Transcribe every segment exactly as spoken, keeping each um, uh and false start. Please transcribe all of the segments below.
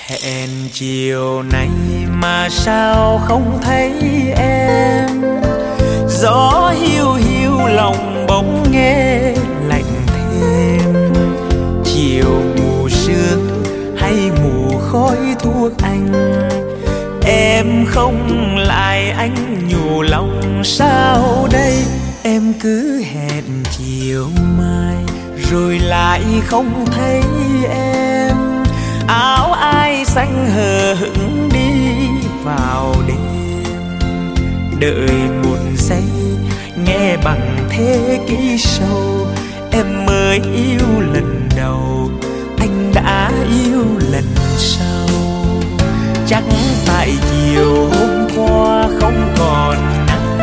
Hẹn chiều nay mà sao không thấy em, gió hiu hiu lòng bỗng nghe lạnh thêm. Chiều mù sương hay mù khói thuốc anh, em không lại anh nhủ lòng sao đây. Em cứ hẹn chiều mai rồi lại không thấy em, áo ai xanh hờ hững đi vào đêm. Đợi một giây nghe bằng thế kỷ sâu, em mới yêu lần đầu, anh đã yêu lần sau. Chắc tại chiều hôm qua không còn nắng,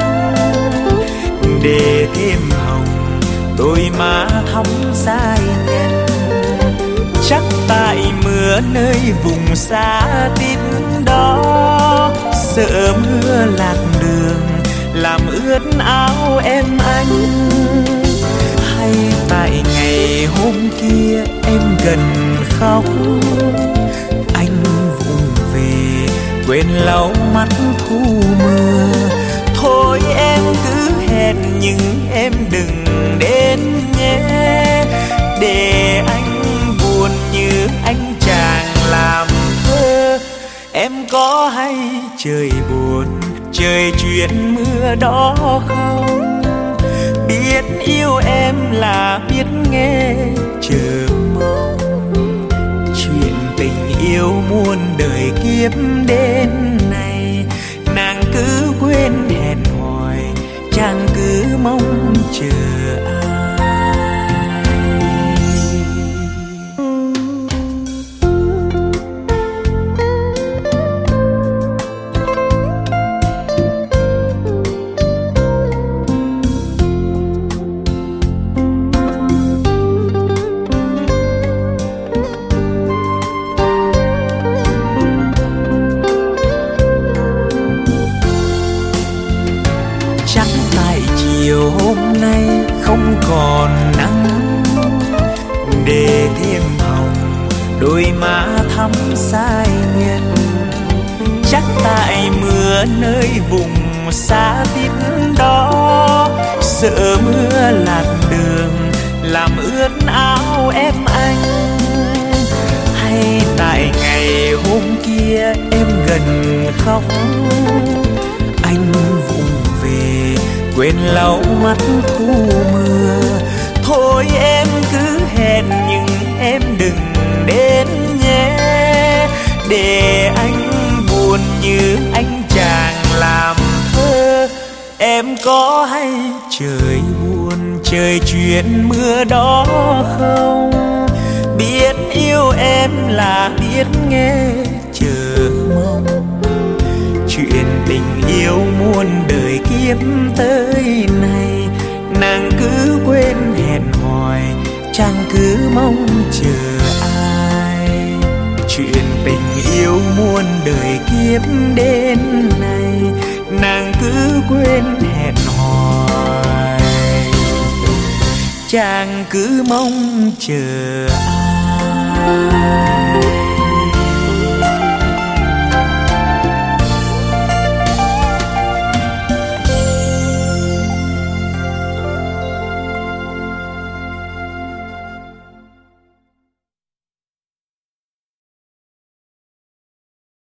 để thêm hồng đôi má thắm dai nhân. Chắc tại mưa nơi vùng xa tít đó, sợ mưa lạc đường làm ướt áo em anh. Hay tại ngày hôm kia em gần khóc, anh vụng về quên lau mắt thu mưa. Thôi em cứ hẹn nhưng em đừng đến nhé, để anh buồn như anh chàng làm thơ. Em có hay trời buồn trời chuyện mưa đó không? Biết yêu em là biết nghe chờ mong, chuyện tình yêu muôn đời kiếp đến nay. Nàng cứ quên hẹn hò, chàng cứ mong chờ ai. Chắc tại chiều hôm nay không còn nắng, để thêm hồng đôi má thắm sai nhân. Chắc tại mưa nơi vùng xa tít đó, sợ mưa lạc đường làm ướt áo em anh. Hay tại ngày hôm kia em gần khóc, anh vụng về quên lau mắt thu mưa. Thôi em cứ hẹn nhưng em đừng đến nhé, để anh buồn như anh chàng làm thơ. Em có hay trời buồn trời chuyện mưa đó không? Biết yêu em là biết nghe chờ mong, chuyện tình yêu muôn đời kiếp tới nay. Nàng cứ quên hẹn hò, chàng cứ mong chờ ai. Chuyện tình yêu muôn đời kiếp đến nay, nàng cứ quên hẹn hò, chàng cứ mong chờ ai.